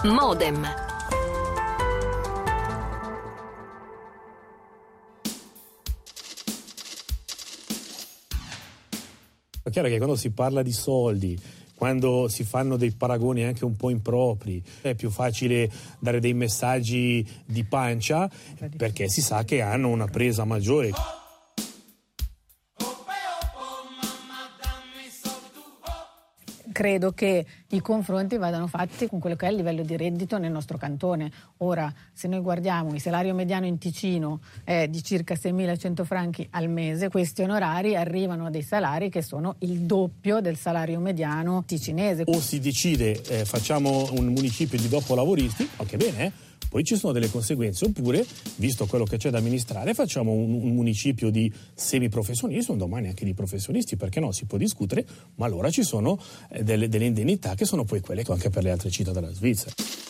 Modem. È chiaro che quando si parla di soldi, quando si fanno dei paragoni anche un po' impropri, è più facile dare dei messaggi di pancia perché si sa che hanno una presa maggiore. Credo che i confronti vadano fatti con quello che è il livello di reddito nel nostro cantone. Ora, se noi guardiamo il salario mediano in Ticino è di circa 6.100 franchi al mese, questi onorari arrivano a dei salari che sono il doppio del salario mediano ticinese. O si decide facciamo un municipio di dopolavoristi, anche bene, poi ci sono delle conseguenze, oppure, visto quello che c'è da amministrare, facciamo un municipio di semiprofessionisti, un domani anche di professionisti, perché no, si può discutere, ma allora ci sono delle indennità che sono poi quelle anche per le altre città della Svizzera.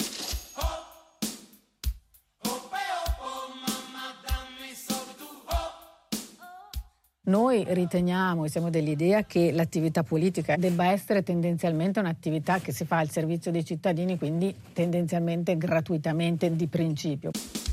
Noi riteniamo e siamo dell'idea che l'attività politica debba essere tendenzialmente un'attività che si fa al servizio dei cittadini, quindi tendenzialmente gratuitamente di principio.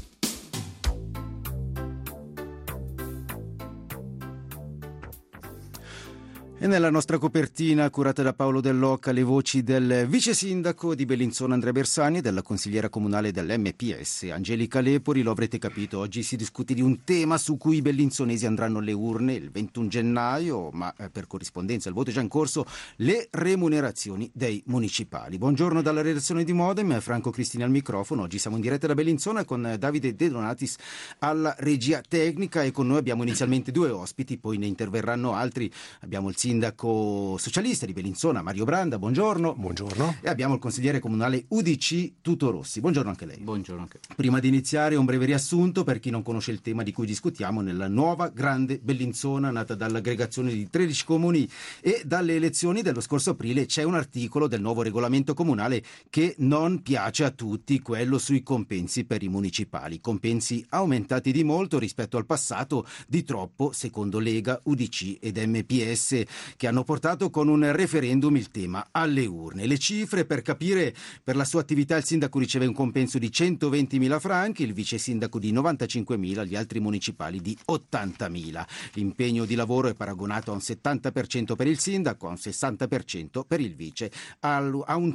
E nella nostra copertina, curata da Paolo Dell'Oca, le voci del vice sindaco di Bellinzona Andrea Bersani e della consigliera comunale dell'MPS Angelica Lepori. Lo avrete capito, oggi si discute di un tema su cui i bellinzonesi andranno alle urne il 21 gennaio, ma per corrispondenza il voto è già in corso, le remunerazioni dei municipali. Buongiorno dalla redazione di Modem, Franco Cristini al microfono. Oggi siamo in diretta da Bellinzona con Davide De Donatis alla regia tecnica e con noi abbiamo inizialmente due ospiti, poi ne interverranno altri. Abbiamo il sindaco socialista di Bellinzona, Mario Branda, buongiorno. Buongiorno. E abbiamo il consigliere comunale UDC, Tuto Rossi. Buongiorno anche lei. Buongiorno anche. Prima di iniziare un breve riassunto per chi non conosce il tema di cui discutiamo nella nuova grande Bellinzona, nata dall'aggregazione di 13 comuni e dalle elezioni dello scorso aprile. C'è un articolo del nuovo regolamento comunale che non piace a tutti, quello sui compensi per i municipali. Compensi aumentati di molto rispetto al passato, di troppo secondo Lega, UDC ed MPS, che hanno portato con un referendum il tema alle urne. Le cifre per capire: per la sua attività il sindaco riceve un compenso di 120.000 franchi, il vice sindaco di 95.000, gli altri municipali di 80.000. L'impegno di lavoro è paragonato a un 70% per il sindaco, a un 60% per il vice, a un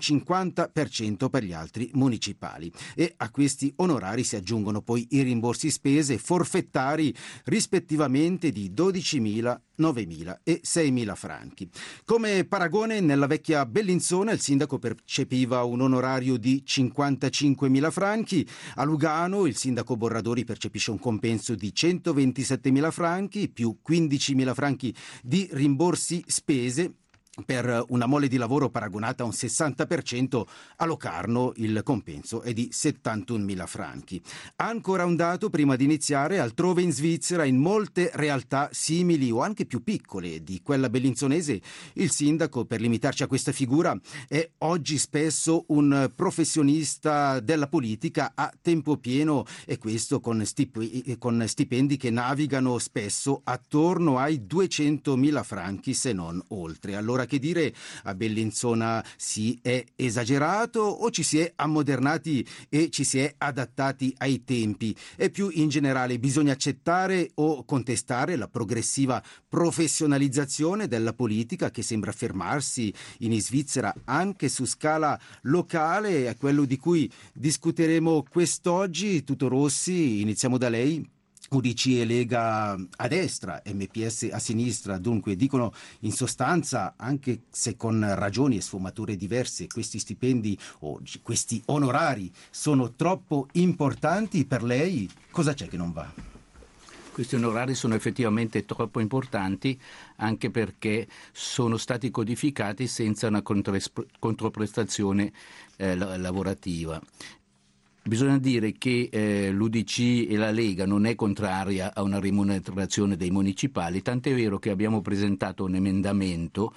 50% per gli altri municipali. E a questi onorari si aggiungono poi i rimborsi spese forfettari rispettivamente di 12.000, 9.000 e 6.000 franchi. Come paragone, nella vecchia Bellinzona il sindaco percepiva un onorario di 55.000 franchi, a Lugano il sindaco Borradori percepisce un compenso di 127.000 franchi più 15.000 franchi di rimborsi spese, per una mole di lavoro paragonata a un 60%. A Locarno il compenso è di 71.000 franchi. Ancora un dato prima di iniziare: altrove in Svizzera, in molte realtà simili o anche più piccole di quella bellinzonese, il sindaco, per limitarci a questa figura, è oggi spesso un professionista della politica a tempo pieno, e questo con stipendi che navigano spesso attorno ai 200.000 franchi, se non oltre. Allora, che dire, a Bellinzona si è esagerato o ci si è ammodernati e ci si è adattati ai tempi? E più in generale, bisogna accettare o contestare la progressiva professionalizzazione della politica che sembra fermarsi in Svizzera anche su scala locale? È quello di cui discuteremo quest'oggi. Tuto Rossi, iniziamo da lei. UDC e Lega a destra, MPS a sinistra, dunque dicono in sostanza, anche se con ragioni e sfumature diverse, questi stipendi o questi onorari sono troppo importanti. Per lei cosa c'è che non va? Questi onorari sono effettivamente troppo importanti, anche perché sono stati codificati senza una controprestazione lavorativa. Bisogna dire che l'UDC e la Lega non è contraria a una remunerazione dei municipali, tant'è vero che abbiamo presentato un emendamento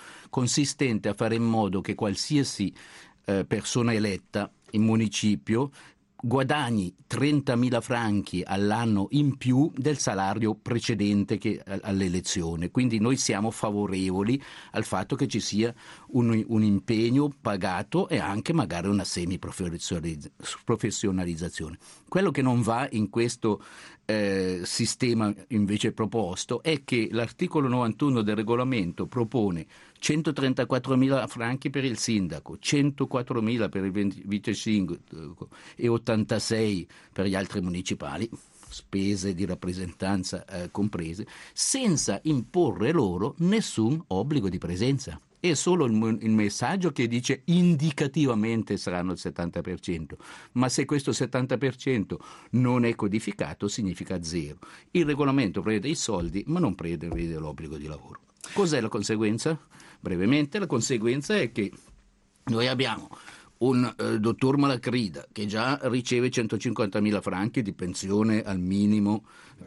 consistente a fare in modo che qualsiasi persona eletta in municipio guadagni 30.000 franchi all'anno in più del salario precedente all'elezione. Quindi noi siamo favorevoli al fatto che ci sia un impegno pagato e anche magari una semi-professionalizzazione. Quello che non va in questo sistema invece proposto è che l'articolo 91 del regolamento propone 134.000 franchi per il sindaco, 104.000 per il vice sindaco e 86 per gli altri municipali, spese di rappresentanza comprese, senza imporre loro nessun obbligo di presenza. È solo il messaggio che dice indicativamente saranno il 70%, ma se questo 70% non è codificato significa zero. Il regolamento prevede i soldi, ma non prevede l'obbligo di lavoro. Cos'è la conseguenza? Brevemente, la conseguenza è che noi abbiamo un dottor Malacrida che già riceve 150.000 franchi di pensione al minimo,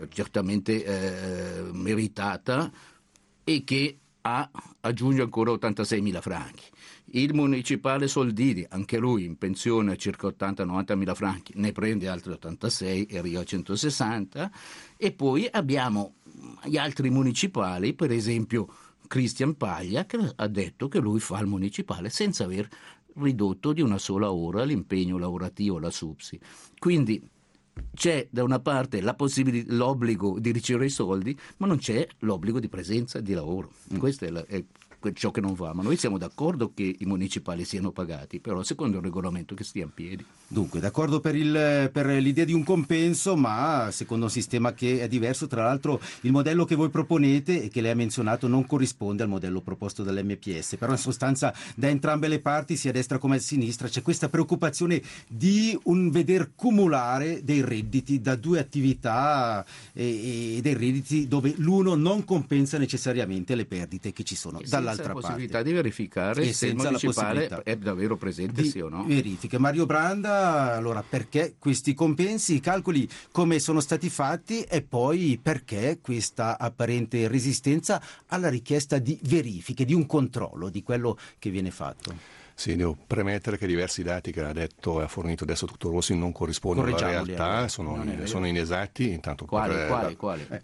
certamente meritata, e che aggiunge ancora 86.000 franchi. Il municipale Soldini, anche lui in pensione a circa 80-90.000 franchi, ne prende altri 86 e arriva a 160, e poi abbiamo gli altri municipali, per esempio Cristian Paglia, che ha detto che lui fa il municipale senza aver ridotto di una sola ora l'impegno lavorativo, la SUPSI. Quindi c'è da una parte l'obbligo di ricevere i soldi, ma non c'è l'obbligo di presenza e di lavoro. Questo è ciò che non va, ma noi siamo d'accordo che i municipali siano pagati, però secondo il regolamento che stia in piedi. Dunque, d'accordo per l'idea di un compenso, ma secondo un sistema che è diverso. Tra l'altro il modello che voi proponete e che lei ha menzionato non corrisponde al modello proposto dall'MPS, però in sostanza da entrambe le parti, sia a destra come a sinistra, c'è questa preoccupazione di un veder cumulare dei redditi da due attività e dei redditi dove l'uno non compensa necessariamente le perdite che ci sono dall'altra parte. Senza la possibilità di verificare se il municipale è davvero presente, sì o no. Verifiche. Mario Branda, allora perché questi compensi, i calcoli come sono stati fatti e poi perché questa apparente resistenza alla richiesta di verifiche, di un controllo di quello che viene fatto? Sì, devo premettere che diversi dati che ha detto e ha fornito adesso Dottor Rossi non corrispondono alla realtà, sono inesatti. Intanto Quali?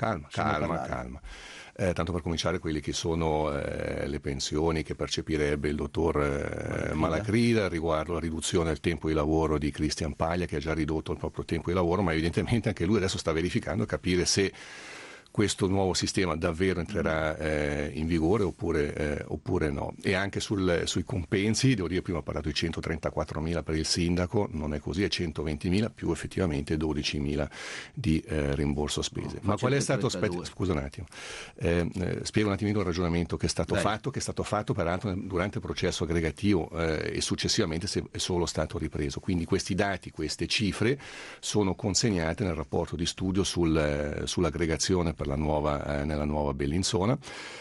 Calma. Tanto per cominciare, quelli che sono le pensioni che percepirebbe il dottor Malacrida riguardo la riduzione del tempo di lavoro di Cristian Paglia, che ha già ridotto il proprio tempo di lavoro, ma evidentemente anche lui adesso sta verificando e capire se questo nuovo sistema davvero entrerà in vigore oppure no. E anche sui compensi, devo dire, prima ho parlato di 134.000 per il sindaco, non è così, è 120.000 più effettivamente 12.000 di rimborso spese. Ma qual è stato, scusa un attimo, spiego un attimino il ragionamento che è stato fatto peraltro durante il processo aggregativo e successivamente è solo stato ripreso. Quindi questi dati, queste cifre sono consegnate nel rapporto di studio sull'aggregazione per nella nuova Bellinzona.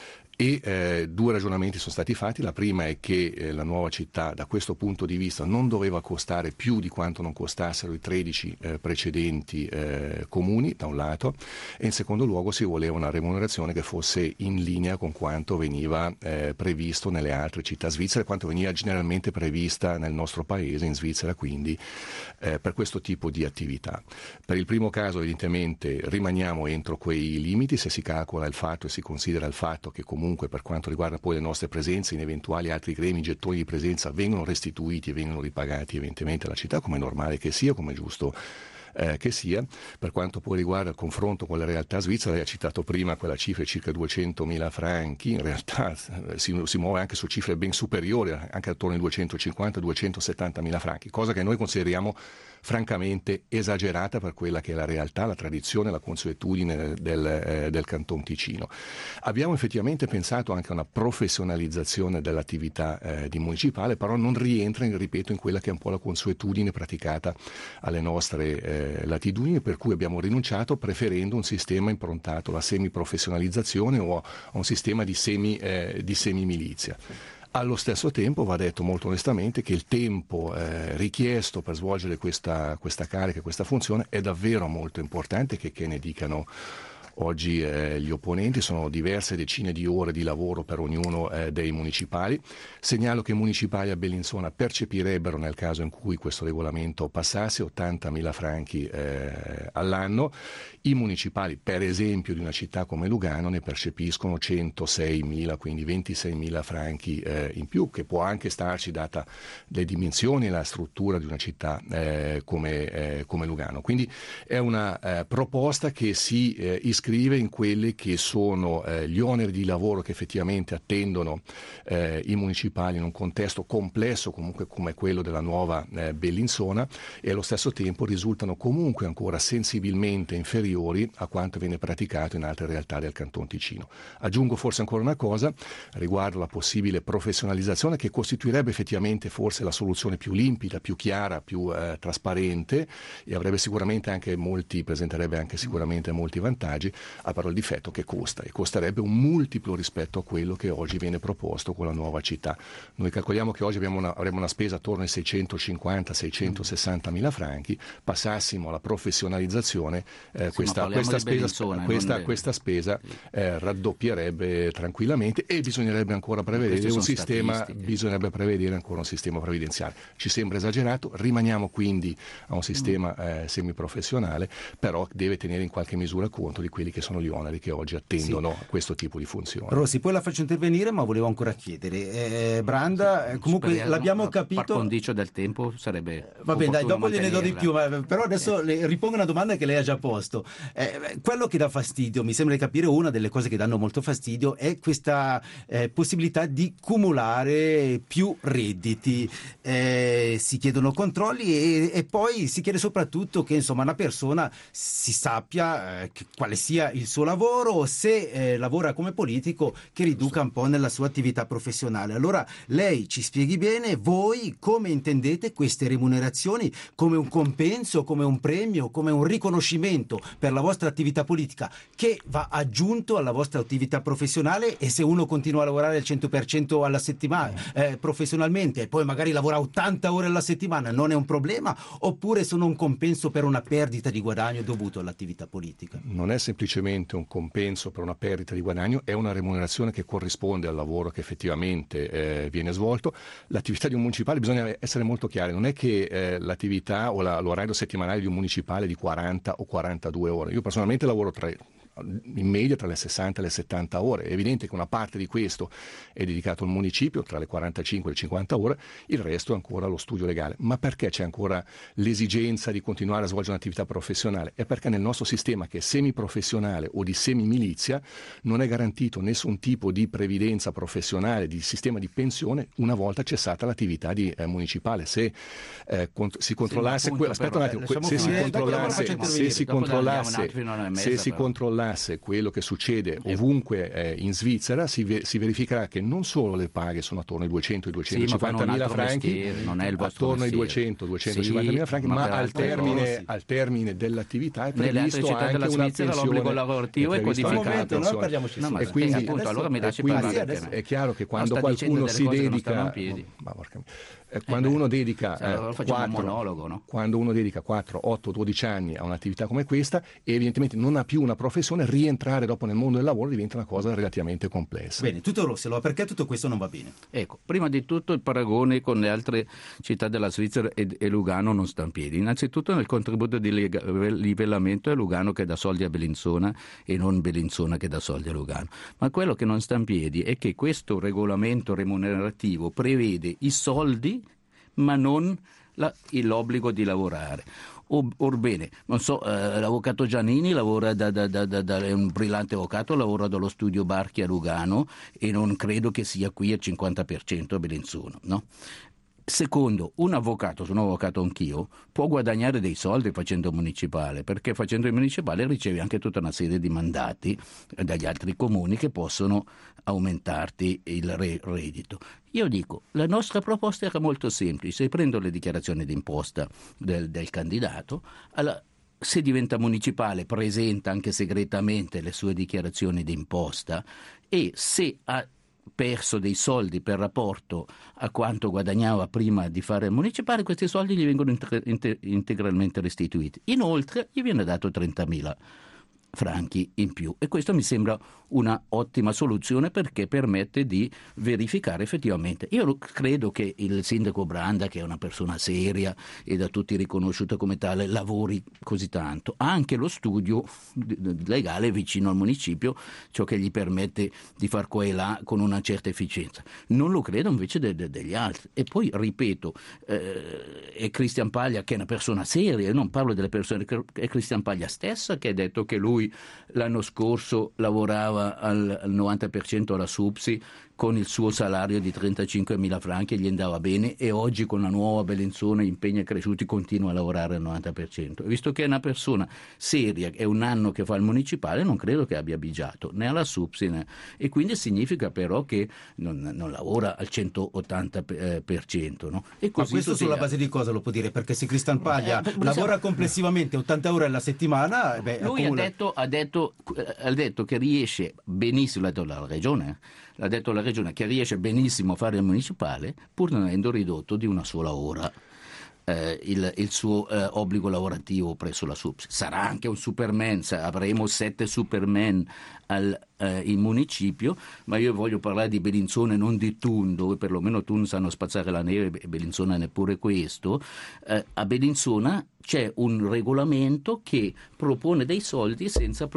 E due ragionamenti sono stati fatti. La prima è che la nuova città da questo punto di vista non doveva costare più di quanto non costassero i 13 precedenti comuni da un lato, e in secondo luogo si voleva una remunerazione che fosse in linea con quanto veniva previsto nelle altre città svizzere, quanto veniva generalmente prevista nel nostro paese, in Svizzera, quindi per questo tipo di attività. Per il primo caso evidentemente rimaniamo entro quei limiti se si calcola il fatto e si considera il fatto che comunque per quanto riguarda poi le nostre presenze in eventuali altri gremi, gettoni di presenza vengono restituiti e vengono ripagati evidentemente alla città, come è normale che sia, come è giusto che sia. Per quanto poi riguarda il confronto con la realtà svizzera, lei ha citato prima quella cifra di circa 200.000 franchi, in realtà si muove anche su cifre ben superiori, anche attorno ai 250-270.000 franchi, cosa che noi consideriamo francamente esagerata per quella che è la realtà, la tradizione, la consuetudine del Canton Ticino. Abbiamo effettivamente pensato anche a una professionalizzazione dell'attività di municipale, però non rientra, ripeto, in quella che è un po' la consuetudine praticata alle nostre latitudini, per cui abbiamo rinunciato preferendo un sistema improntato alla semiprofessionalizzazione o a un sistema di semimilizia. Allo stesso tempo va detto molto onestamente che il tempo richiesto per svolgere questa carica, questa funzione è davvero molto importante, che ne dicano oggi gli opponenti. Sono diverse decine di ore di lavoro per ognuno dei municipali. Segnalo che i municipali a Bellinzona percepirebbero, nel caso in cui questo regolamento passasse, 80.000 franchi all'anno. I municipali, per esempio, di una città come Lugano ne percepiscono 106.000, quindi 26.000 franchi in più, che può anche starci data le dimensioni e la struttura di una città come Lugano. Quindi è una proposta che si iscrive in quelli che sono gli oneri di lavoro che effettivamente attendono i municipali in un contesto complesso comunque come quello della nuova Bellinzona, e allo stesso tempo risultano comunque ancora sensibilmente inferiori a quanto viene praticato in altre realtà del Canton Ticino. Aggiungo forse ancora una cosa riguardo la possibile professionalizzazione, che costituirebbe effettivamente forse la soluzione più limpida, più chiara, più trasparente, e avrebbe sicuramente presenterebbe anche sicuramente molti vantaggi, a però il difetto che costa, e costerebbe un multiplo rispetto a quello che oggi viene proposto con la nuova città. Noi calcoliamo che oggi avremo una spesa attorno ai 650-660 mila franchi, passassimo alla professionalizzazione, questa spesa raddoppierebbe tranquillamente, e bisognerebbe ancora prevedere un sistema previdenziale. Ci sembra esagerato, rimaniamo quindi a un sistema semiprofessionale, però deve tenere in qualche misura conto di quelli che sono gli oneri che oggi attendono questo tipo di funzione. Rossi, poi la faccio intervenire, ma volevo ancora chiedere, Branda, comunque l'abbiamo capito. Per condicio del tempo sarebbe va bene, dai, dopo gliene do di più, però adesso le ripongo una domanda che lei ha già posto. Quello che dà fastidio, mi sembra di capire, una delle cose che danno molto fastidio è questa possibilità di cumulare più redditi. Si chiedono controlli e poi si chiede soprattutto che insomma una persona si sappia quale sia il suo lavoro, se lavora come politico, che riduca un po' nella sua attività professionale. Allora lei ci spieghi bene, voi come intendete queste remunerazioni, come un compenso, come un premio, come un riconoscimento per la vostra attività politica che va aggiunto alla vostra attività professionale, e se uno continua a lavorare al 100% alla settimana professionalmente e poi magari lavora 80 ore alla settimana, non è un problema, oppure sono un compenso per una perdita di guadagno dovuto all'attività politica? Non è semplicemente un compenso per una perdita di guadagno, è una remunerazione che corrisponde al lavoro che effettivamente viene svolto. L'attività di un municipale, bisogna essere molto chiari, non è che l'attività o l'orario settimanale di un municipale è di 40 o 42 ore. Io personalmente lavoro in media tra le 60 e le 70 ore. È evidente che una parte di questo è dedicato al municipio, tra le 45 e le 50 ore, il resto è ancora allo studio legale. Ma perché c'è ancora l'esigenza di continuare a svolgere un'attività professionale? È perché nel nostro sistema, che è semiprofessionale o di semimilizia, non è garantito nessun tipo di previdenza professionale, di sistema di pensione, una volta cessata l'attività municipale. Se si controllasse se si controllasse quello che succede ovunque in Svizzera, si verificherà che non solo le paghe sono attorno ai 200 e 250 mila franchi, non è il attorno ai 200-250 mila franchi, ma al termine dell'attività è previsto anche una pensione. L'obbligo lavorativo è codificato. E quindi allora mi lasci parlare. È chiaro che quando qualcuno si dedica, quando uno dedica 4, 8, 12 anni a un'attività come questa, e evidentemente non ha più una professione, rientrare dopo nel mondo del lavoro diventa una cosa relativamente complessa. Bene, tutto Rossi, allora perché tutto questo non va bene? Ecco, prima di tutto il paragone con le altre città della Svizzera e Lugano non sta in piedi. Innanzitutto nel contributo di livellamento è Lugano che dà soldi a Bellinzona e non Bellinzona che dà soldi a Lugano. Ma quello che non sta in piedi è che questo regolamento remunerativo prevede i soldi ma non l'obbligo di lavorare. Orbene, non so, l'avvocato Giannini lavora è un brillante avvocato, lavora dallo studio Barchi a Lugano e non credo che sia qui al 50% a Bellinzona, no? Secondo, un avvocato, sono avvocato anch'io, può guadagnare dei soldi facendo municipale, perché facendo il municipale riceve anche tutta una serie di mandati dagli altri comuni che possono aumentarti il reddito. Io dico, la nostra proposta era molto semplice: se prendo le dichiarazioni d'imposta del candidato, se diventa municipale presenta anche segretamente le sue dichiarazioni d'imposta, e se ha perso dei soldi per rapporto a quanto guadagnava prima di fare il municipale, questi soldi gli vengono integralmente restituiti. Inoltre gli viene dato 30.000 franchi in più, e questo mi sembra una ottima soluzione perché permette di verificare effettivamente. Io credo che il sindaco Branda, che è una persona seria e da tutti riconosciuta come tale, lavori così tanto. Ha anche lo studio legale vicino al municipio, ciò che gli permette di far qua e là con una certa efficienza. Non lo credo invece degli altri. E poi ripeto, è Cristian Paglia che è una persona seria, io non parlo delle persone, è Cristian Paglia stessa che ha detto che lui l'anno scorso lavorava al 90% alla SUPSI con il suo salario di 35.000 franchi e gli andava bene, e oggi con la nuova Bellinzona, impegni cresciuti, continua a lavorare al 90%. Visto che è una persona seria, è un anno che fa il municipale, non credo che abbia bigiato né alla SUPSI e quindi significa però che non lavora al 180%, no? E così. Ma questo sulla base di cosa lo può dire? Perché se Cristian Paglia lavora complessivamente 80 ore alla settimana, lui ha detto che riesce benissimo, l'ha detto alla regione, che riesce benissimo a fare il municipale pur non avendo ridotto di una sola ora il suo obbligo lavorativo presso la SUPSI. Sarà anche un superman, avremo 7 superman in municipio, ma io voglio parlare di Bellinzona e non di Thun, dove perlomeno Thun sanno spazzare la neve e Bellinzona neppure questo. A Bellinzona c'è un regolamento che propone dei soldi senza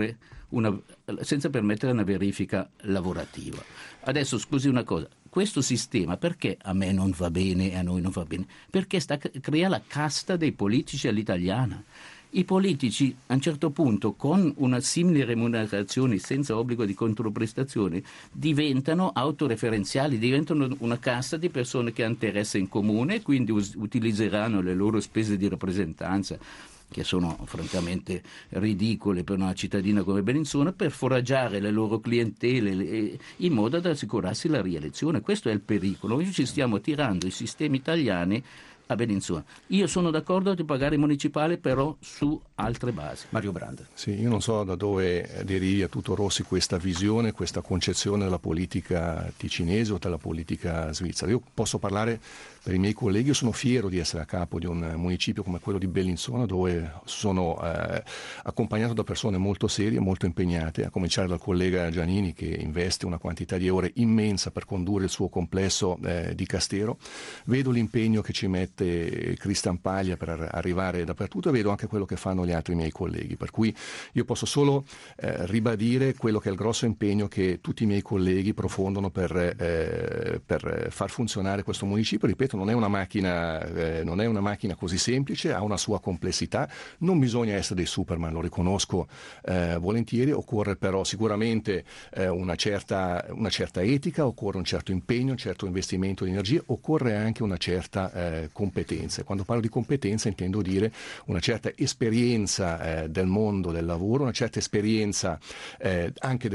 permettere una verifica lavorativa. Adesso scusi una cosa, questo sistema perché a me non va bene e a noi non va bene? Perché crea la casta dei politici all'italiana. I politici a un certo punto, con una simile remunerazione senza obbligo di controprestazione, diventano autoreferenziali, diventano una casta di persone che hanno interesse in comune e quindi utilizzeranno le loro spese di rappresentanza, che sono francamente ridicole per una cittadina come Bellinzona, per foraggiare le loro clientele in modo da assicurarsi la rielezione. Questo è il pericolo. Noi ci stiamo tirando i sistemi italiani a Bellinzona. Io sono d'accordo di pagare il municipale, però su altre basi. Mario Branda. Sì, io non so da dove derivi a tutto Rossi questa visione, questa concezione della politica ticinese o della politica svizzera. Io posso parlare per i miei colleghi, io sono fiero di essere a capo di un municipio come quello di Bellinzona, dove sono accompagnato da persone molto serie, molto impegnate, a cominciare dal collega Giannini, che investe una quantità di ore immensa per condurre il suo complesso di Castero. Vedo l'impegno che ci mette Cristian Paglia per arrivare dappertutto e vedo anche quello che fanno gli altri miei colleghi, per cui io posso solo ribadire quello che è il grosso impegno che tutti i miei colleghi profondono per far funzionare questo municipio. Ripeto, non è una macchina così semplice, ha una sua complessità, non bisogna essere dei Superman, lo riconosco volentieri, occorre però sicuramente una certa etica, occorre un certo impegno, un certo investimento di energia, occorre anche una certa competenza. Quando parlo di competenza intendo dire una certa esperienza del mondo del lavoro, una certa esperienza anche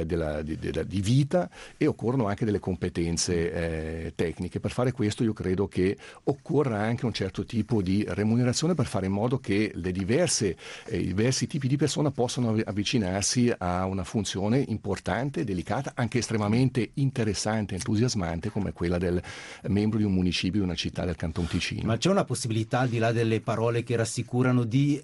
di vita, e occorrono anche delle competenze tecniche. Per fare questo io credo che occorra anche un certo tipo di remunerazione per fare in modo che i diversi tipi di persone possano avvicinarsi a una funzione importante, delicata, anche estremamente interessante, entusiasmante, come quella del membro di un municipio, di una città del Canton Ticino. Ma c'è una possibilità, al di là delle parole che rassicurano, di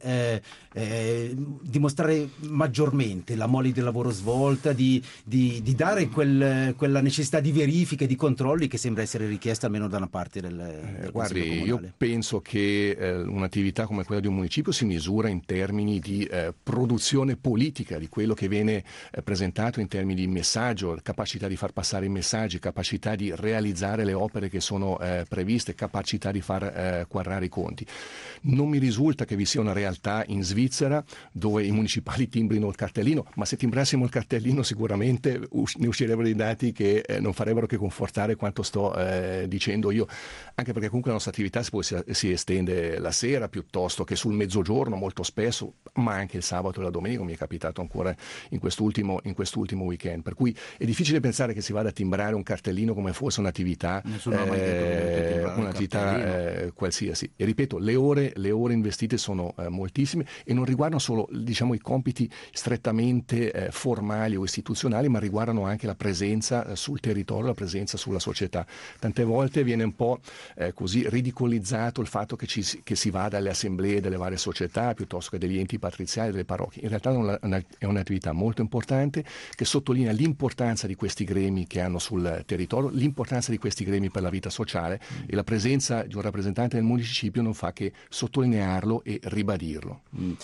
dimostrare maggiormente la mole di lavoro svolta, di dare quella necessità di verifiche, di controlli che sembra essere richiesta almeno da una parte del guardi, comunale? io penso che un'attività come quella di un municipio si misura in termini di produzione politica, di quello che viene presentato in termini di messaggio, capacità di far passare i messaggi, capacità di realizzare le opere che sono previste, capacità di far quadrare i conti. Non mi risulta che vi sia una realtà in Svizzera dove i municipali timbrino il cartellino, ma se timbrassimo il cartellino sicuramente ne uscirebbero dei dati che non farebbero che confortare quanto sto dicendo io, anche perché comunque la nostra attività si estende la sera piuttosto che sul mezzogiorno molto spesso, ma anche il sabato e la domenica, mi è capitato ancora in quest'ultimo weekend, per cui è difficile pensare che si vada a timbrare un cartellino come fosse un'attività un'attività qualsiasi. E ripeto, le ore investite sono moltissime e non riguardano solo, diciamo, i compiti strettamente formali o istituzionali, ma riguardano anche la presenza sul territorio, la presenza sulla società. Tante volte viene un po' così ridicolizzato il fatto che si vada alle assemblee delle varie società piuttosto che degli enti patriziali, delle parrocchie. In realtà è un'attività molto importante che sottolinea l'importanza di questi gremi che hanno sul territorio, l'importanza di questi gremi per la vita sociale, e la presenza di un rappresentante del municipio non fa che sottolinearlo e ribadirlo.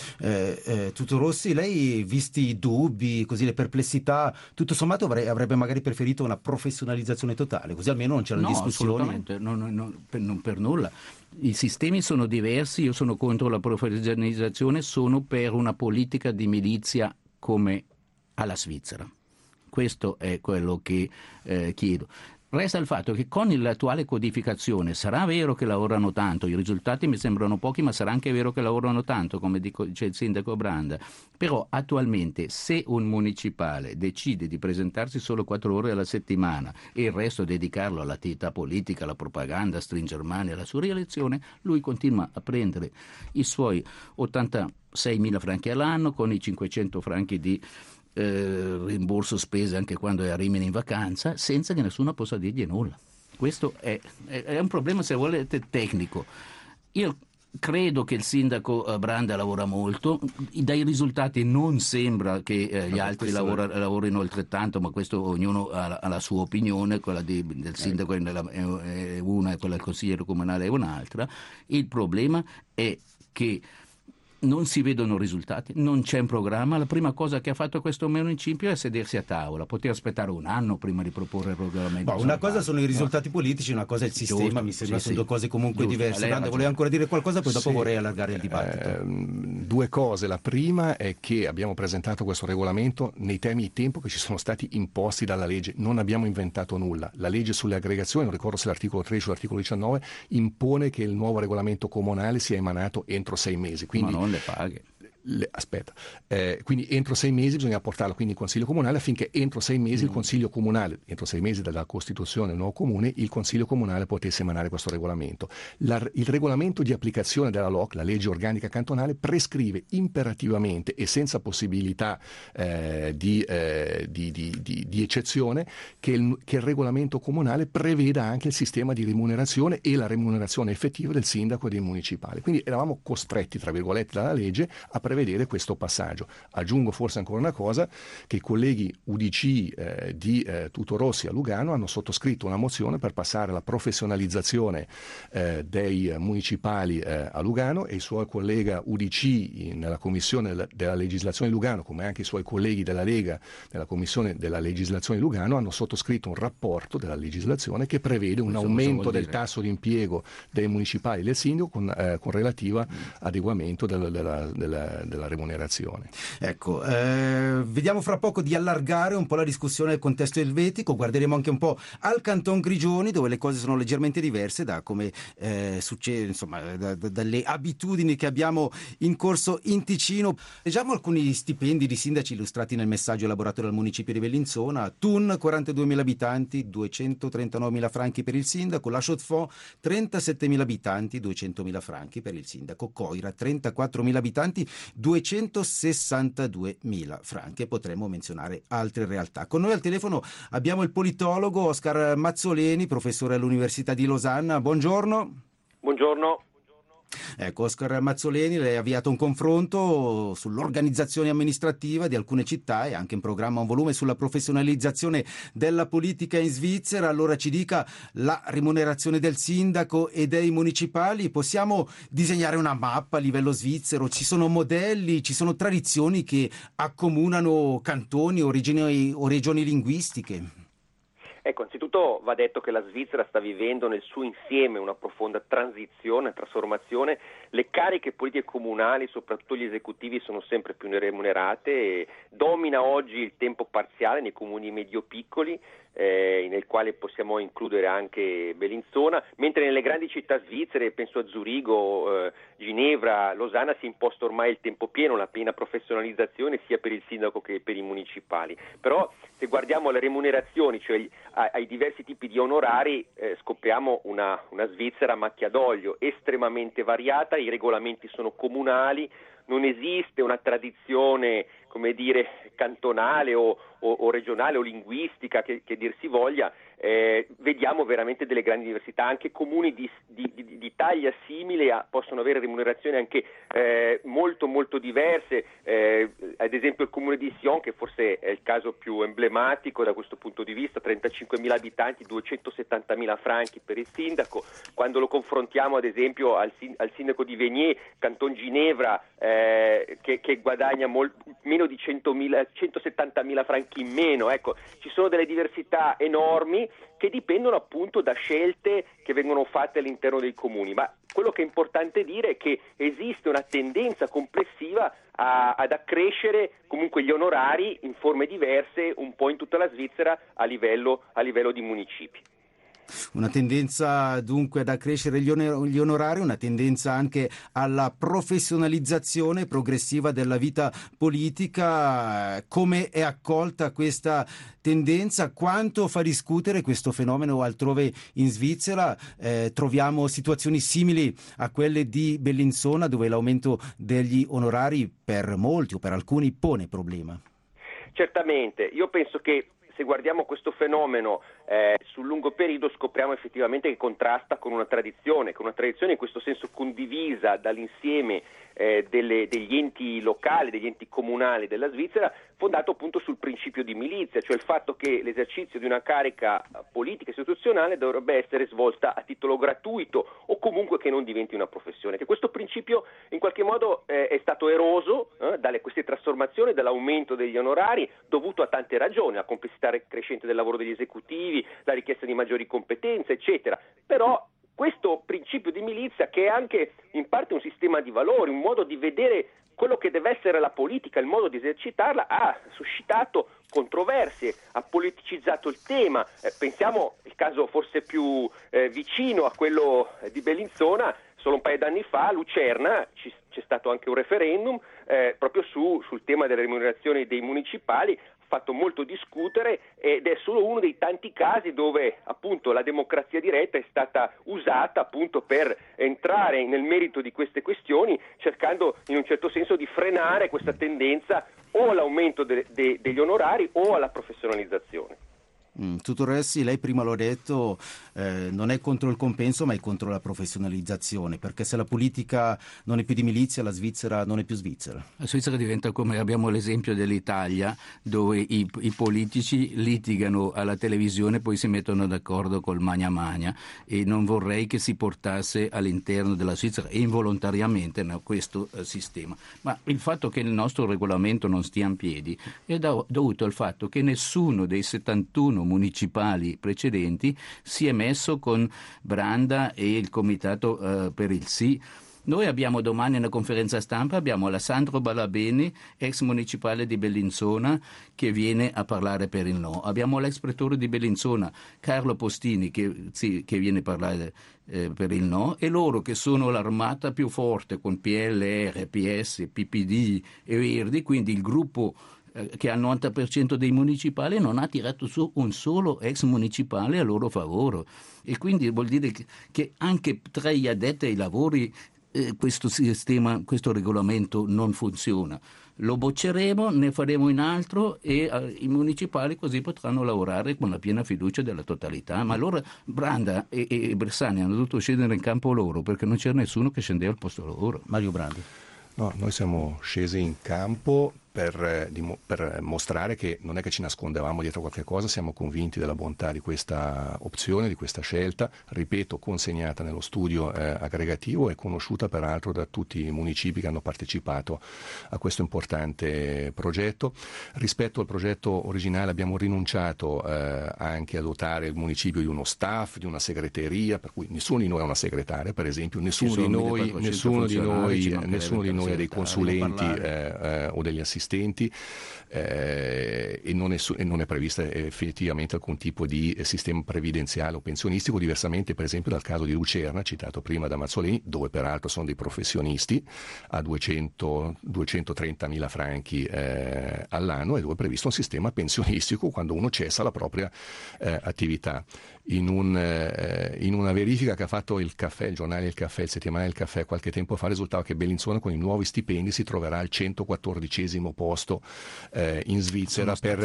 Tuto Rossi, lei, visti i dubbi, così le perplessità, tutto sommato avrebbe magari preferito una professionalizzazione totale, così almeno non c'erano discussioni? Assolutamente, non per nulla. I sistemi sono diversi, io sono contro la professionalizzazione, sono per una politica di milizia come alla Svizzera. Questo è quello che chiedo. Resta il fatto che con l'attuale codificazione sarà vero che lavorano tanto, i risultati mi sembrano pochi, ma sarà anche vero che lavorano tanto, come dice il sindaco Branda. Però attualmente, se un municipale decide di presentarsi solo 4 ore alla settimana e il resto dedicarlo all'attività politica, alla propaganda, a stringere mani alla sua rielezione, lui continua a prendere i suoi 86.000 franchi all'anno con i 500 franchi di rimborso spese anche quando è a Rimini in vacanza, senza che nessuno possa dirgli nulla. Questo è un problema, se volete, tecnico. Io credo che il sindaco Branda lavora molto, dai risultati non sembra che gli altri lavorino altrettanto, ma questo ognuno ha la sua opinione, quella del sindaco è una e quella del consigliere comunale è un'altra. Il problema è che non si vedono risultati, non c'è un programma. La prima cosa che ha fatto questo municipio è sedersi a tavola, poteva aspettare un anno prima di proporre il regolamento. Una cosa sono i risultati politici, una cosa è il sistema, giusto, mi sembra sono due cose comunque diverse. Branda, volevo ancora dire qualcosa, poi dopo vorrei allargare il dibattito. 2 cose. La prima è che abbiamo presentato questo regolamento nei termini di tempo che ci sono stati imposti dalla legge, non abbiamo inventato nulla. La legge sulle aggregazioni, non ricordo se l'articolo 13 o l'articolo 19, impone che il nuovo regolamento comunale sia emanato entro 6 mesi. Quindi ma non le paghe. Quindi entro 6 mesi bisogna portarlo quindi in Consiglio Comunale, affinché entro 6 mesi il Consiglio Comunale, entro 6 mesi dalla Costituzione del nuovo Comune, il Consiglio Comunale potesse emanare questo regolamento. Il regolamento di applicazione della LOC, la legge organica cantonale, prescrive imperativamente e senza possibilità di eccezione che il regolamento comunale preveda anche il sistema di remunerazione e la remunerazione effettiva del sindaco e dei municipali. Quindi eravamo costretti, tra virgolette, dalla legge a prevedere questo passaggio. Aggiungo forse ancora una cosa, che i colleghi UDC di Tuto Rossi a Lugano hanno sottoscritto una mozione per passare alla professionalizzazione dei municipali a Lugano, e il suo collega UDC nella commissione della legislazione di Lugano, come anche i suoi colleghi della Lega nella commissione della legislazione di Lugano, hanno sottoscritto un rapporto della legislazione che prevede un aumento del tasso di impiego dei municipali e del sindaco con relativa adeguamento della remunerazione. Ecco, vediamo fra poco di allargare un po' la discussione del contesto elvetico, guarderemo anche un po' al Canton Grigioni, dove le cose sono leggermente diverse da come succede, insomma, dalle abitudini che abbiamo in corso in Ticino. Leggiamo alcuni stipendi di sindaci illustrati nel messaggio elaborato dal municipio di Bellinzona. Thun 42.000 abitanti, 239.000 franchi per il sindaco. La Chaux-de-Fonds 37.000 abitanti, 200.000 franchi per il sindaco. Coira 34.000 abitanti, 262.000 franchi, e potremmo menzionare altre realtà. Con noi al telefono abbiamo il politologo Oscar Mazzoleni, professore all'Università di Losanna. Buongiorno. Buongiorno. Ecco, Oscar Mazzoleni, lei ha avviato un confronto sull'organizzazione amministrativa di alcune città e anche in programma un volume sulla professionalizzazione della politica in Svizzera. Allora ci dica la remunerazione del sindaco e dei municipali. Possiamo disegnare una mappa a livello svizzero? Ci sono modelli, ci sono tradizioni che accomunano cantoni o regioni linguistiche? Ecco, anzitutto va detto che la Svizzera sta vivendo nel suo insieme una profonda transizione, trasformazione. Le cariche politiche comunali, soprattutto gli esecutivi, sono sempre più remunerate e domina oggi il tempo parziale nei comuni medio-piccoli. nel quale possiamo includere anche Bellinzona, mentre nelle grandi città svizzere, penso a Zurigo, Ginevra, Losanna, si è imposto ormai il tempo pieno, la piena professionalizzazione sia per il sindaco che per i municipali. Però se guardiamo alle remunerazioni, cioè ai diversi tipi di onorari, scopriamo una Svizzera a macchia d'olio, estremamente variata, i regolamenti sono comunali, non esiste una tradizione, come dire, cantonale o regionale o linguistica che dir si voglia. Vediamo veramente delle grandi diversità, anche comuni di taglia simile possono avere remunerazioni anche molto molto diverse, ad esempio il comune di Sion, che forse è il caso più emblematico da questo punto di vista, 35.000 abitanti, 270.000 franchi per il sindaco. Quando lo confrontiamo ad esempio al sindaco di Venier, Canton Ginevra, che guadagna meno di 170.000 franchi in meno. Ecco, ci sono delle diversità enormi che dipendono appunto da scelte che vengono fatte all'interno dei comuni, ma quello che è importante dire è che esiste una tendenza complessiva ad accrescere comunque gli onorari in forme diverse un po' in tutta la Svizzera a livello di municipi. Una tendenza dunque ad accrescere gli onorari, una tendenza anche alla professionalizzazione progressiva della vita politica. Come è accolta questa tendenza? Quanto fa discutere questo fenomeno altrove in Svizzera? Troviamo situazioni simili a quelle di Bellinzona, dove l'aumento degli onorari per molti o per alcuni pone problema. Certamente, io penso che se guardiamo questo fenomeno sul lungo periodo scopriamo effettivamente che contrasta con una tradizione in questo senso condivisa dall'insieme degli enti locali, degli enti comunali della Svizzera, fondato appunto sul principio di milizia, cioè il fatto che l'esercizio di una carica politica istituzionale dovrebbe essere svolta a titolo gratuito o comunque che non diventi una professione, che questo principio in qualche modo è stato eroso dalle queste trasformazioni, dall'aumento degli onorari dovuto a tante ragioni, la complessità crescente del lavoro degli esecutivi, la richiesta di maggiori competenze, eccetera. Però questo principio di milizia, che è anche in parte un sistema di valori, un modo di vedere quello che deve essere la politica, il modo di esercitarla, ha suscitato controversie, ha politicizzato il tema. Pensiamo il caso forse più vicino a quello di Bellinzona. Solo un paio d'anni fa a Lucerna c'è stato anche un referendum proprio sul tema delle remunerazioni dei municipali, fatto molto discutere, ed è solo uno dei tanti casi dove appunto la democrazia diretta è stata usata appunto per entrare nel merito di queste questioni, cercando in un certo senso di frenare questa tendenza o all'aumento degli onorari o alla professionalizzazione. Tutorelsi, lei prima l'ha detto, non è contro il compenso ma è contro la professionalizzazione, perché se la politica non è più di milizia, la Svizzera non è più Svizzera. La Svizzera diventa, come abbiamo l'esempio dell'Italia, dove i politici litigano alla televisione, poi si mettono d'accordo col magna magna, e non vorrei che si portasse all'interno della Svizzera involontariamente questo sistema. Ma il fatto che il nostro regolamento non stia in piedi è dovuto al fatto che nessuno dei 71 municipali precedenti si è messo con Branda e il comitato per il sì. Noi abbiamo domani una conferenza stampa, abbiamo Alessandro Balabeni, ex municipale di Bellinzona, che viene a parlare per il no. Abbiamo l'ex pretore di Bellinzona, Carlo Postini, che viene a parlare per il no, e loro che sono l'armata più forte con PLR, PS, PPD e Verdi, quindi il gruppo che al 90% dei municipali non ha tirato su un solo ex municipale a loro favore, e quindi vuol dire che anche tra gli addetti ai lavori questo sistema, questo regolamento non funziona. Lo bocceremo, ne faremo un altro e i municipali così potranno lavorare con la piena fiducia della totalità. Ma allora Branda e Bersani hanno dovuto scendere in campo loro, perché non c'era nessuno che scendeva al posto loro. Mario Brandi. No, noi siamo scesi in campo per mostrare che non è che ci nascondevamo dietro qualche cosa, siamo convinti della bontà di questa opzione, di questa scelta, ripeto, consegnata nello studio aggregativo e conosciuta peraltro da tutti i municipi che hanno partecipato a questo importante progetto. Rispetto al progetto originale abbiamo rinunciato anche a dotare il municipio di uno staff, di una segreteria, per cui nessuno di noi è una segretaria, per esempio, nessuno di noi ha dei consulenti o degli assistenti esistenti, e non è prevista effettivamente alcun tipo di sistema previdenziale o pensionistico, diversamente per esempio dal caso di Lucerna, citato prima da Mazzolini, dove peraltro sono dei professionisti a 230.000 franchi all'anno, e dove è previsto un sistema pensionistico quando uno cessa la propria attività. In una verifica che ha fatto il giornale Il Caffè, il settimanale Il Caffè, qualche tempo fa, risultava che Bellinzona con i nuovi stipendi si troverà al 114° posto in Svizzera per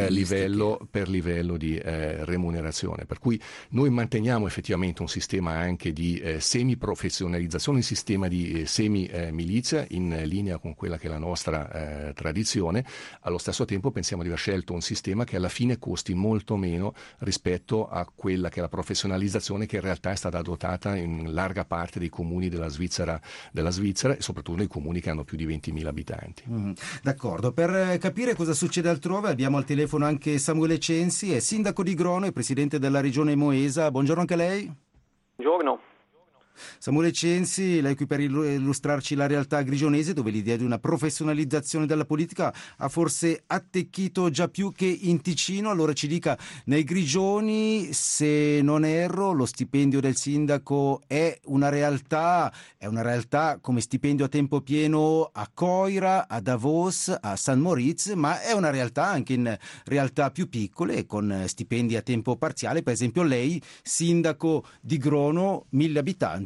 livello di remunerazione. Per cui noi manteniamo effettivamente un sistema anche di semiprofessionalizzazione, un sistema di semi-milizia in linea con quella che è la nostra tradizione. Allo stesso tempo pensiamo di aver scelto un sistema che alla fine costi molto meno rispetto a quella che è la professionalizzazione che in realtà è stata adottata in larga parte dei comuni della Svizzera e soprattutto nei comuni che hanno più di 20.000 abitanti. D'accordo, per capire cosa succede altrove abbiamo al telefono anche Samuele Censi, è sindaco di Grono e presidente della regione Moesa. Buongiorno anche a lei. Buongiorno. Samuele Censi, lei qui per illustrarci la realtà grigionese, dove l'idea di una professionalizzazione della politica ha forse attecchito già più che in Ticino. Allora ci dica, nei Grigioni, se non erro, lo stipendio del sindaco è una realtà come stipendio a tempo pieno a Coira, a Davos, a San Moritz, ma è una realtà anche in realtà più piccole, con stipendi a tempo parziale. Per esempio lei, sindaco di Grono, 1.000 abitanti,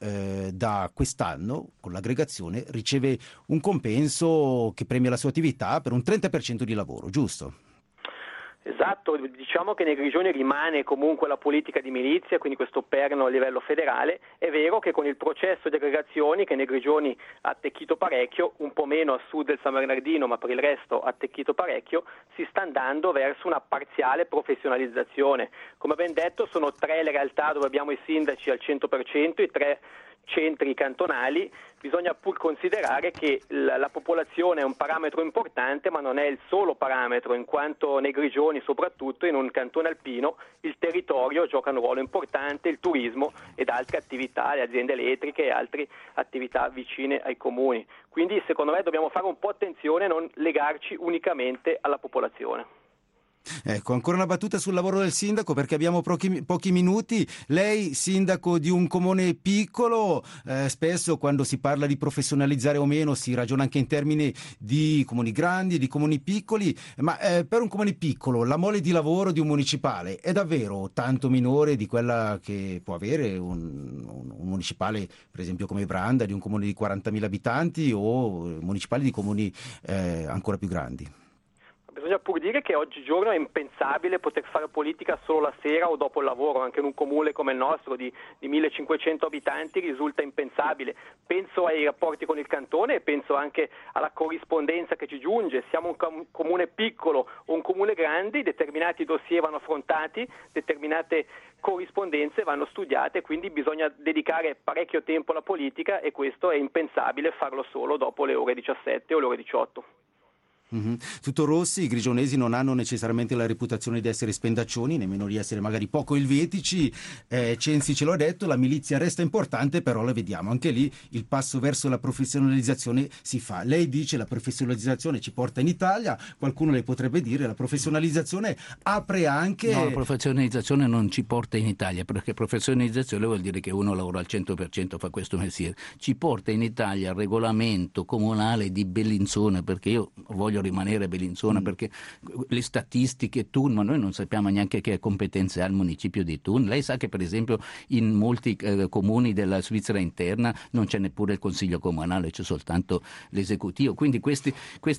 da quest'anno con l'aggregazione riceve un compenso che premia la sua attività per un 30% di lavoro, giusto? Esatto, diciamo che nei Grigioni rimane comunque la politica di milizia, quindi questo perno a livello federale. È vero che con il processo di aggregazioni, che nei Grigioni ha attecchito parecchio, un po' meno a sud del San Bernardino, ma per il resto ha attecchito parecchio, si sta andando verso una parziale professionalizzazione. Come ben detto, sono 3 le realtà dove abbiamo i sindaci al 100%, i 3 centri cantonali. Bisogna pur considerare che la popolazione è un parametro importante, ma non è il solo parametro, in quanto nei Grigioni, soprattutto in un cantone alpino, il territorio gioca un ruolo importante, il turismo ed altre attività, le aziende elettriche e altre attività vicine ai comuni. Quindi secondo me dobbiamo fare un po' attenzione a non legarci unicamente alla popolazione. Ecco, ancora una battuta sul lavoro del sindaco, perché abbiamo pochi minuti. Lei, sindaco di un comune piccolo, spesso quando si parla di professionalizzare o meno si ragiona anche in termini di comuni grandi, di comuni piccoli, ma per un comune piccolo la mole di lavoro di un municipale è davvero tanto minore di quella che può avere un municipale, per esempio come Branda, di un comune di 40.000 abitanti, o municipali di comuni ancora più grandi? Bisogna pur dire che oggigiorno è impensabile poter fare politica solo la sera o dopo il lavoro, anche in un comune come il nostro di 1.500 abitanti risulta impensabile. Penso ai rapporti con il cantone e penso anche alla corrispondenza che ci giunge. Siamo un comune piccolo o un comune grande, determinati dossier vanno affrontati, determinate corrispondenze vanno studiate, quindi bisogna dedicare parecchio tempo alla politica e questo è impensabile farlo solo dopo le ore 17 o le ore 18. Tutto Rossi, i grigionesi non hanno necessariamente la reputazione di essere spendaccioni, nemmeno di essere magari poco elvetici. Censi ce l'ha detto, la milizia resta importante, però la vediamo, anche lì il passo verso la professionalizzazione si fa. Lei dice la professionalizzazione ci porta in Italia, qualcuno le potrebbe dire la professionalizzazione apre anche... No, la professionalizzazione non ci porta in Italia, perché professionalizzazione vuol dire che uno lavora al 100%, fa questo mestiere. Ci porta in Italia il regolamento comunale di Bellinzona, perché io voglio rimanere a Bellinzona, perché le statistiche Thun, ma noi non sappiamo neanche che competenze ha il municipio di Thun. Lei sa che per esempio in molti comuni della Svizzera interna non c'è neppure il consiglio comunale, c'è soltanto l'esecutivo, quindi questi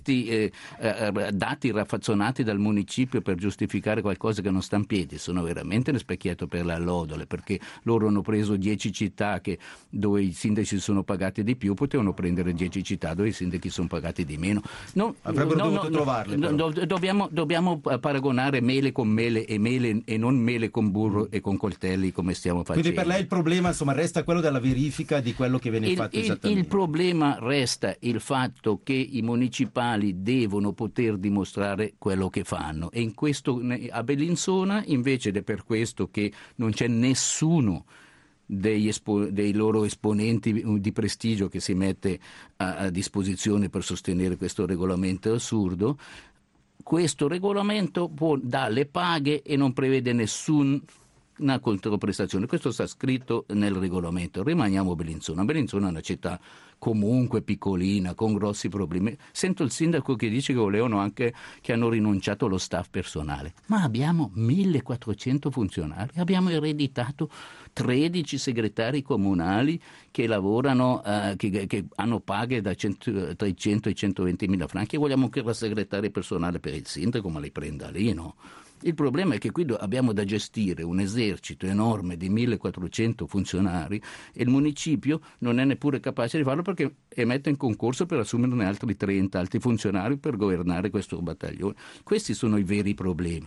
dati raffazzonati dal municipio per giustificare qualcosa che non sta in piedi sono veramente uno specchietto per la lodole, perché loro hanno preso 10 città dove i sindaci sono pagati di più, potevano prendere 10 città dove i sindaci sono pagati di meno. Trovarle, dobbiamo paragonare mele con mele e non mele con burro e con coltelli, come stiamo facendo. Quindi per lei il problema insomma resta quello della verifica di quello che viene fatto esattamente. Il problema resta il fatto che i municipali devono poter dimostrare quello che fanno, e in questo a Bellinzona invece, ed è per questo che non c'è nessuno dei loro esponenti di prestigio che si mette a disposizione per sostenere questo regolamento assurdo. Questo regolamento dà le paghe e non prevede nessuna controprestazione. Questo sta scritto nel regolamento. Rimaniamo a Bellinzona. Bellinzona è una città comunque piccolina, con grossi problemi. Sento il sindaco che dice che hanno rinunciato allo staff personale. Ma abbiamo 1400 funzionari, abbiamo ereditato 13 segretari comunali che lavorano, che hanno paghe da 300 ai 120 mila franchi. Vogliamo che la segretaria personale per il sindaco, ma li prenda lì, no? Il problema è che qui abbiamo da gestire un esercito enorme di 1400 funzionari e il municipio non è neppure capace di farlo perché mette in concorso per assumerne altri 30 altri funzionari per governare questo battaglione. Questi sono i veri problemi.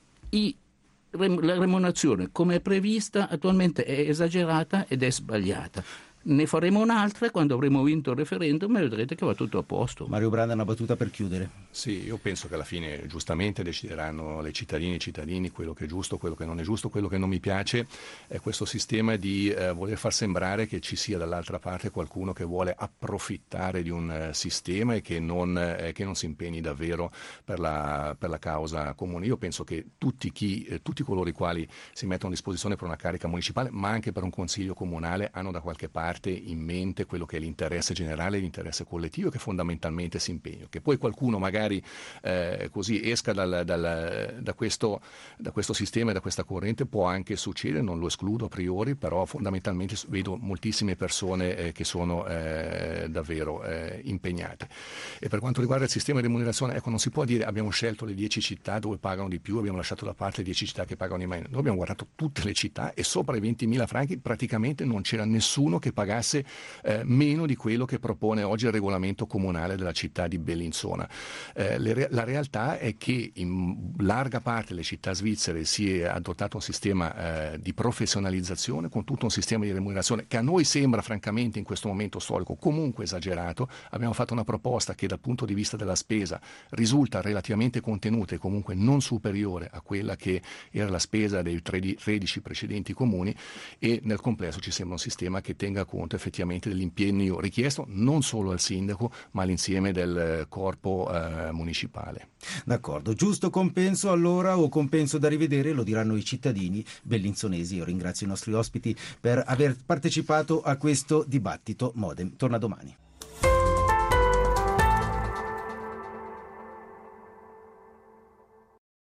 La remunerazione come è prevista attualmente è esagerata ed è sbagliata. Ne faremo un'altra quando avremo vinto il referendum e vedrete che va tutto a posto. Mario Branda, una battuta per chiudere. Sì, io penso che alla fine giustamente decideranno le cittadine e i cittadini quello che è giusto, quello che non è giusto. Quello che non mi piace è questo sistema di voler far sembrare che ci sia dall'altra parte qualcuno che vuole approfittare di un sistema e che non si impegni davvero per la causa comune. Io penso che tutti coloro i quali si mettono a disposizione per una carica municipale, ma anche per un consiglio comunale, hanno da qualche parte in mente quello che è l'interesse generale, l'interesse collettivo, che fondamentalmente si impegna. Che poi qualcuno magari così esca da questo sistema e da questa corrente può anche succedere, non lo escludo a priori, però fondamentalmente vedo moltissime persone che sono davvero impegnate. E per quanto riguarda il sistema di remunerazione, non si può dire abbiamo scelto le 10 città dove pagano di più, abbiamo lasciato da parte le 10 città che pagano di meno. Noi abbiamo guardato tutte le città e sopra i 20.000 franchi praticamente non c'era nessuno che pagasse meno di quello che propone oggi il regolamento comunale della città di Bellinzona. La realtà è che in larga parte delle città svizzere si è adottato un sistema di professionalizzazione con tutto un sistema di remunerazione che a noi sembra francamente in questo momento storico comunque esagerato. Abbiamo fatto una proposta che dal punto di vista della spesa risulta relativamente contenuta e comunque non superiore a quella che era la spesa dei 13 precedenti comuni, e nel complesso ci sembra un sistema che tenga conto effettivamente dell'impegno richiesto non solo al sindaco ma all'insieme del corpo municipale. D'accordo, giusto compenso allora o compenso da rivedere lo diranno i cittadini bellinzonesi. Io ringrazio i nostri ospiti per aver partecipato a questo dibattito. Modem torna domani.